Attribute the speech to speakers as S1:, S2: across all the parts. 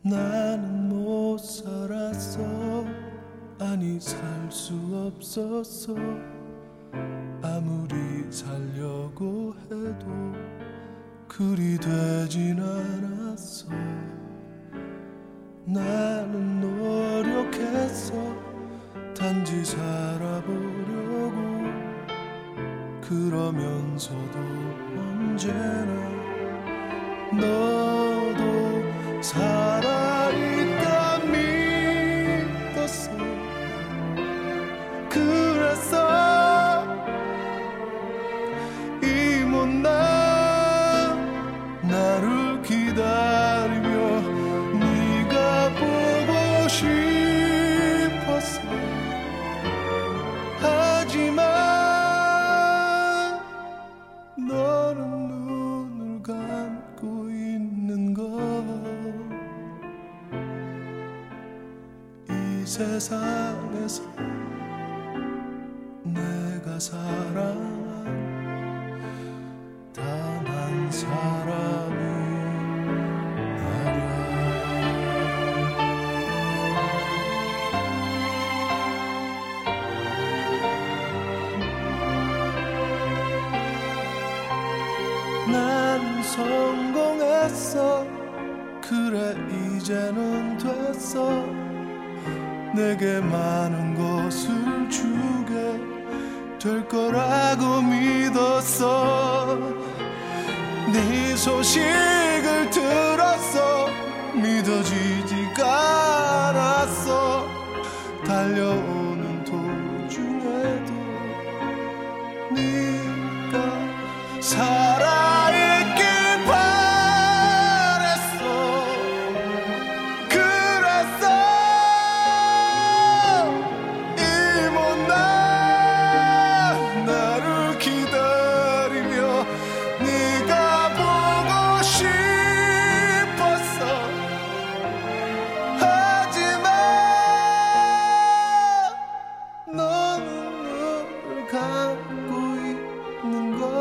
S1: 나는 못 살았어. 아니 살 수 없었어. 아무리 살려고 해도 그리 되진 않았어. 나는 노력했어. 단지 살아보려고. 그러면서도 언제나 너도 살아있다 믿었어. 그래서 이 못난 나를 기다리며 네가 보고 싶었어. 하지만 너는 눈을 감고 있는 걸. 이 세상에서 내가 사랑한 단 한 사람이 나야. 난 성공했어. 그래 이제는 됐어. 내게 많은 것을 주게 될 거라고 믿었어. 네 소식을 들었어. 믿어지지가 않았어. 달려오는 도중에도 네가 살아있길 바랬어. 그래서 이 못난 나를 기다리며 네가 보고 싶었어. 하지만 너는 눈을 감고 있는 걸.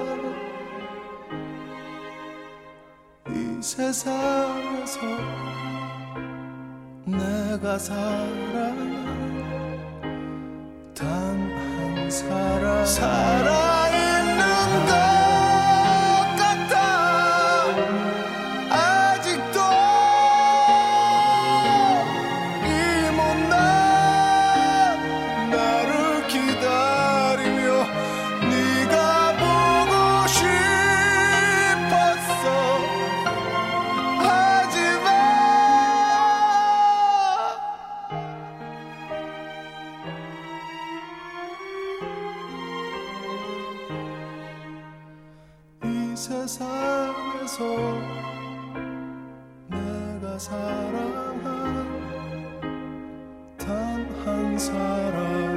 S1: 이 세상에서 내가 사랑한 단 한 사람 살아있는 것 같아. 아직도 이 못난 나를 기다리며 네가 보고 싶었어. 하지만 이 세상에서 내가 사랑한 단 한 사람